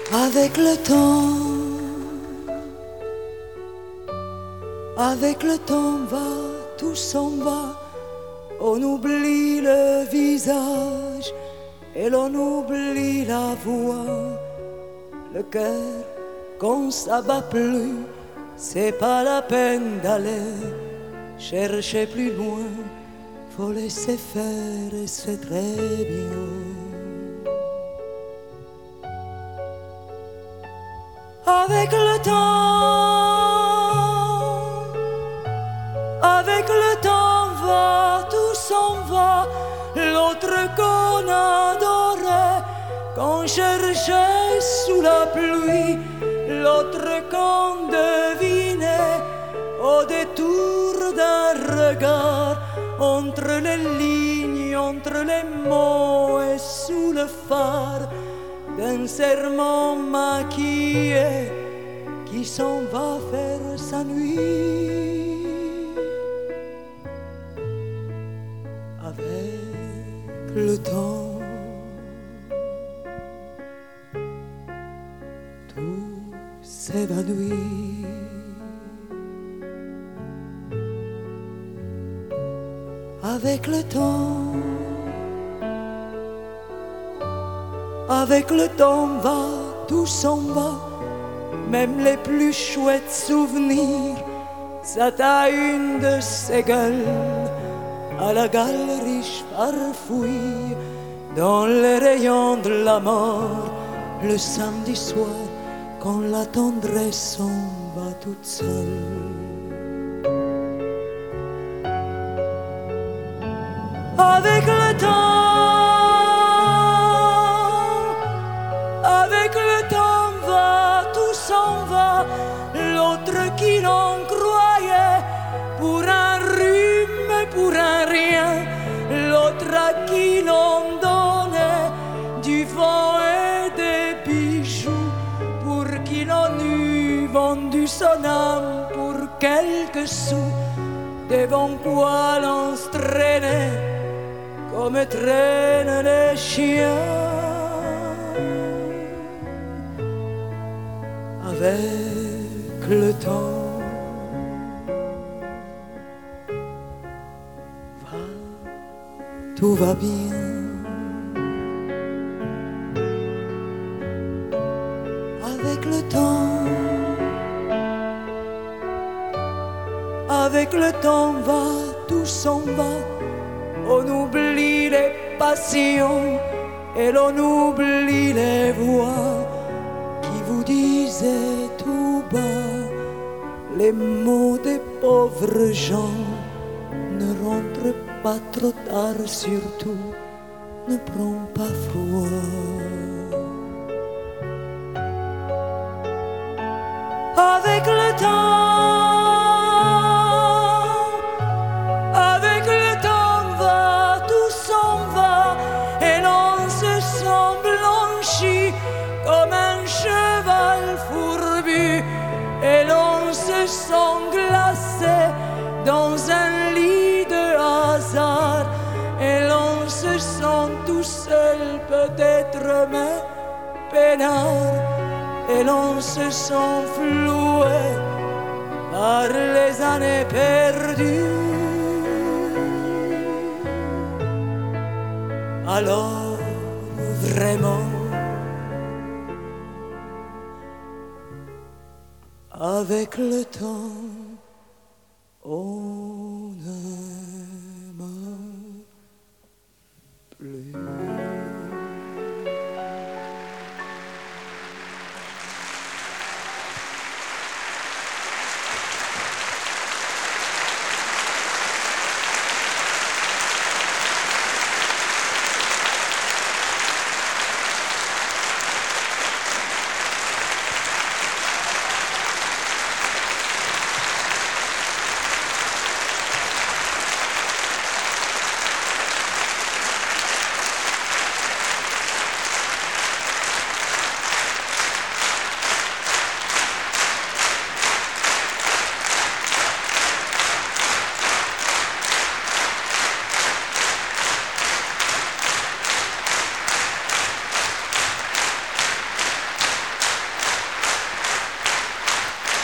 Avec le temps va, tout s'en va, on oublie le visage et l'on oublie la voix. Le cœur, quand ça bat plus, c'est pas la peine d'aller chercher plus loin, faut laisser faire et c'est très bien. Avec le temps va, tout s'en va. L'autre qu'on adorait, qu'on cherchait sous la pluie, l'autre qu'on devinait au détour d'un regard, entre les lignes, entre les mots et sous le phare d'un serment maquillé qui s'en va faire sa nuit. Avec le temps, tout s'évanouit. Avec le temps va, tout s'en va, même les plus chouettes souvenirs. Ça t'a une de ces gueules à la galerie farfouille, dans les rayons de la mort, le samedi soir, quand la tendresse s'en va toute seule. Avec le temps va, tout s'en va, l'autre qui l'en croyait pour un rhume, pour un rien, l'autre à qui l'on donnait du vent et des bijoux, pour qui l'on eût vendu son âme pour quelques sous, devant quoi l'on se traînait comme traînent les chiens. Avec le temps va, tout va bien. Avec le temps va, tout s'en va, on oublie les passions et l'on oublie les voix qui vous disaient tout bas les mots des pauvres gens. Ne rentre pas trop tard, surtout ne prends pas froid. Avec le temps va, tout s'en va, et l'on se sent blanchi comme un cheval fourbu, et l'on se sent glacé dans un lit de hasard, et l'on se sent tout seul peut-être mais peinard, et l'on se sent floué par les années perdues. Alors vraiment, avec le temps, on n'aime plus.